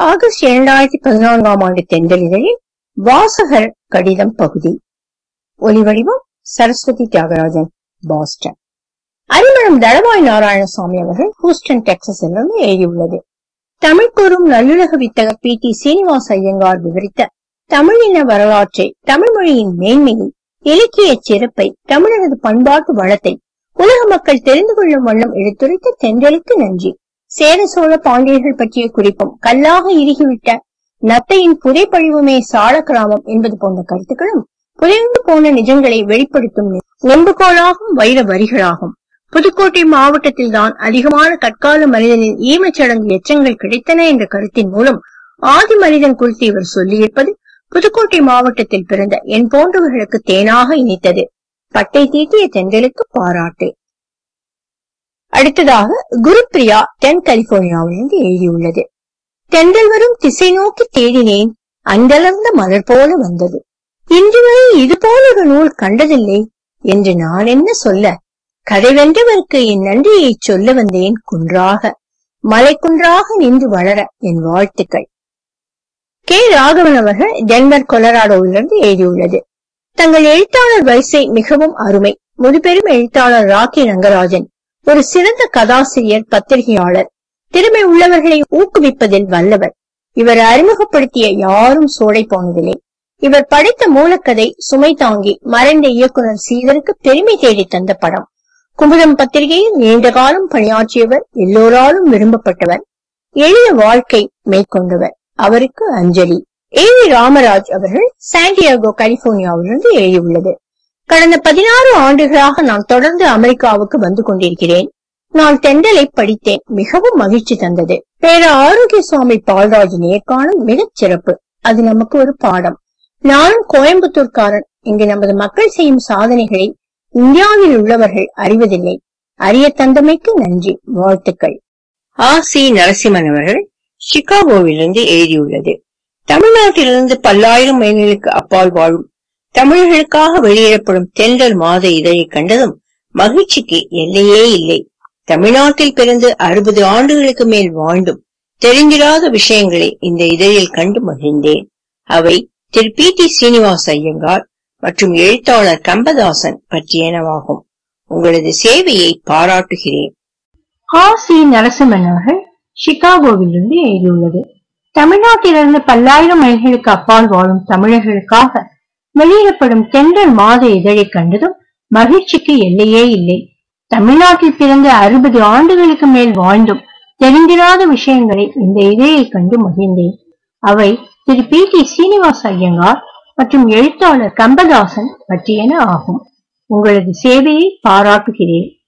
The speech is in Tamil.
ஆகஸ்ட் 2014ஆம் ஆண்டு தென்றலிதழில் வாசகர் கடிதம் பகுதி. ஒலிவடிவம் சரஸ்வதி தியாகராஜன், பாஸ்டன். அறிமணம் தளவாய் நாராயணசாமி அவர்கள் ஹூஸ்டன், டெக்சாஸிலிருந்து எழுதியுள்ளது. தமிழ் கூறும் நல்லுலக வித்தகர் PT சீனிவாச ஐயங்கார் விவரித்த தமிழின வரலாற்றை, தமிழ் மொழியின் மேன்மையை, இலக்கிய சிறப்பை, தமிழரது பண்பாட்டு வளத்தை உலக மக்கள் தெரிந்து கொள்ளும் வண்ணம் எடுத்துரைத்த தென்றலுக்கு நன்றி. சேர சோழ பாண்டியர்கள் பற்றிய குறிப்பும், கல்லாக இறுகிவிட்ட நத்தையின் புதைப்பழிவுமே சால கிராமம் என்பது போன்ற கருத்துக்களும் புதைந்து போன நிஜங்களை வெளிப்படுத்தும் நெம்புகோலாகும் வைர வரிகளாகும். புதுக்கோட்டை மாவட்டத்தில் தான் அதிகமான கற்கால மனிதனின் ஈமச்சடங்கு எச்சங்கள் கிடைத்தன என்ற கருத்தின் மூலம் ஆதி மனிதன் குறித்து இவர் சொல்லியிருப்பது புதுக்கோட்டை மாவட்டத்தில் பிறந்த என் போன்றவர்களுக்கு தேனாக இனித்தது. பட்டை தீட்டிய தென்றலுக்கு பாராட்டு. அடுத்ததாக குருப்பிரியா தென் கலிபோர்னியாவிலிருந்து எழுதியுள்ளது. தென்றல் வரும் திசை நோக்கி தேடினேன், அந்தளர்ந்த மலர் போல வந்தது. இன்று வரை இது போல ஒரு நூல் கண்டதில்லை என்று நான் என்ன சொல்ல? கதை வென்றவருக்கு என் நன்றியை சொல்ல வந்தேன். குன்றாக, மலை குன்றாக நின்று வளர என் வாழ்த்துக்கள். கே ராகவன் அவர்கள் டென்வர், கொலராடோவிலிருந்து எழுதியுள்ளது. தங்கள் எழுத்தாளர் வரிசை மிகவும் அருமை. முதுபெரும் எழுத்தாளர் ராக்கி ரங்கராஜன் ஒரு சிறந்த கதாசிரியர், பத்திரிகையாளர், திறமை உள்ளவர்களை ஊக்குவிப்பதில் வல்லவர். இவர் அறிமுகப்படுத்திய யாரும் சோடை போனதில்லை. இவர் படைத்த மூலக்கதை சுமை தாங்கி மறைந்த இயக்குனர் சீதருக்கு பெருமை தேடி தந்த படம். குமுதம் பத்திரிகையில் நீண்ட காலம் பணியாற்றியவர், எல்லோராலும் விரும்பப்பட்டவர், எளிய வாழ்க்கை மேற்கொண்டவர். அவருக்கு அஞ்சலி. AV ராமராஜ் அவர்கள் சாண்டியாகோ, கலிபோர்னியாவிலிருந்து எழுதியுள்ளது. கடந்த 16 ஆண்டுகளாக நான் தொடர்ந்து அமெரிக்காவுக்கு வந்து கொண்டிருக்கிறேன். நான் தென்றலை படித்தேன். மிகவும் மகிழ்ச்சி தந்தது. பேர ஆரோக்கிய சுவாமி பால்ராஜ் நேர்காணல் மிகச் சிறப்பு. அது நமக்கு ஒரு பாடம். நானும் கோயம்புத்தூர்காரன். இங்கு நமது மக்கள் செய்யும் சாதனைகளை இந்தியாவில் உள்ளவர்கள் அறிவதில்லை. அறிய தந்தமைக்கு நன்றி, வாழ்த்துக்கள். சி நரசிம்மன் அவர்கள் சிகாகோவிலிருந்து எழுதியுள்ளது. தமிழ்நாட்டிலிருந்து பல்லாயிரம் மைல்களுக்கு அப்பால் வாழும் தமிழர்களுக்காக வெளியிடப்படும் தென்றல் மாத இதழை கண்டதும் மகிழ்ச்சிக்கு எல்லையே இல்லை. தமிழ்நாட்டில் பிறந்து 60 ஆண்டுகளுக்கு மேல் வாழ்ந்தும் தெரிந்திராத விஷயங்களை இந்த இதழில் கண்டு மகிழ்ந்தேன். அவை திரு PT சீனிவாச ஐயங்கார் மற்றும் எழுத்தாளர் கம்பதாசன் பற்றியனவாகும். உங்களது சேவையை பாராட்டுகிறேன். சி நரசிம்மன் அவர்கள் சிகாகோவிலிருந்து எழுதியுள்ளது. தமிழ்நாட்டிலிருந்து பல்லாயிரம் மைல்களுக்கு அப்பால் வாழும் தமிழர்களுக்காக வெளியிடப்படும் தென்றல் மாத இதழை கண்டதும் மகிழ்ச்சிக்கு எல்லையே இல்லை. தமிழ்நாட்டில் பிறந்து 60 ஆண்டுகளுக்கு மேல் வாழ்ந்தும் தெரிந்திராத விஷயங்களை இந்த இதழில் கண்டு மகிழ்ந்தேன். அவை திரு PT சீனிவாச ஐயங்கார் மற்றும் எழுத்தாளர் கம்பதாசன் பற்றியன ஆகும். உங்களது சேவையை பாராட்டுகிறேன்.